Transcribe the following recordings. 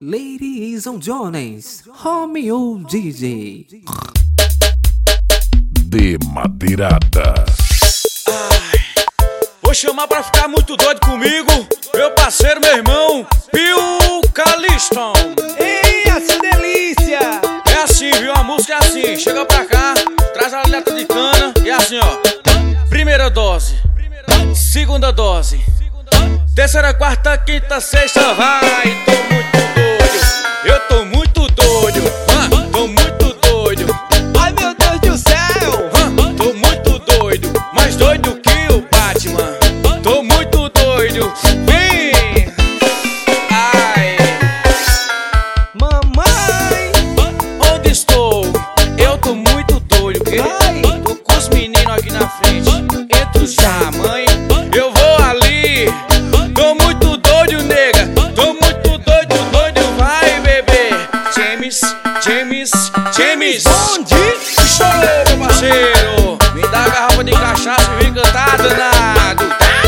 Ladies and Jones, Romeo DJ. De madeirada. Vou chamar pra ficar muito doido comigo meu parceiro, meu irmão, Pio Caliston. Ei, essa delícia! É assim, viu? A música é assim. Chega pra cá, traz a letra de cana e é assim, ó. Primeira dose, segunda dose, terceira, quarta, quinta, sexta, vai. Tô muito doido, eu tô muito doido, tô muito doido. Ai, meu Deus do céu! Tô muito doido, mais doido que o Batman. Tô muito doido, vem! Ai, Mamãe! onde estou? Eu tô muito doido, que tô com os meninos aqui na frente. Entro já, mãe, eu vou ali. Tô muito doido, nega. Tô muito doido, doido, vai, bebê. James. Onde? Estourou, meu parceiro. Me dá a garrafa de cachaça e vem cantar, danado.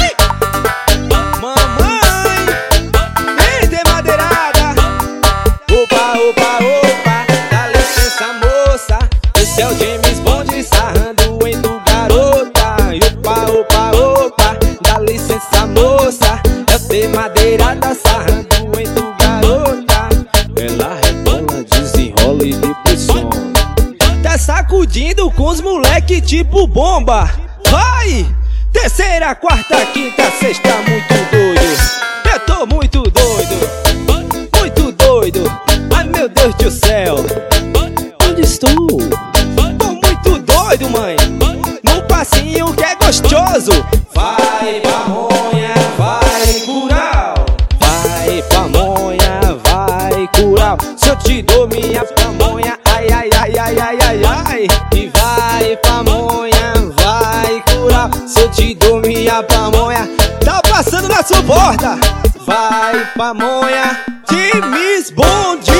Mamãe! Ei, de madeirada! Opa, opa, opa! Dá licença, moça! Esse é o James Bond sarrando em tu garota. Opa, opa, opa! Dá licença, moça! É o de madeirada sarrando em tu garota. Ela rebola, desenrola e depressão. Tá sacudindo com os moleque tipo bomba. Vai! Terceira, quarta, quinta, sexta, muito doido. Eu tô muito doido. Muito doido. Ai, meu Deus do céu. Onde estou? Tô muito doido, mãe. No passinho que é gostoso. Vai, pamonha, vai curar. Vai, pamonha, vai curar. Se eu te dou minha pamonha, ai, ai, ai, ai, ai, ai, ai. E vai, pamonha, vai curar. Se eu te dou minha pamonha, tá passando na sua porta. Vai, pamonha, James Bond.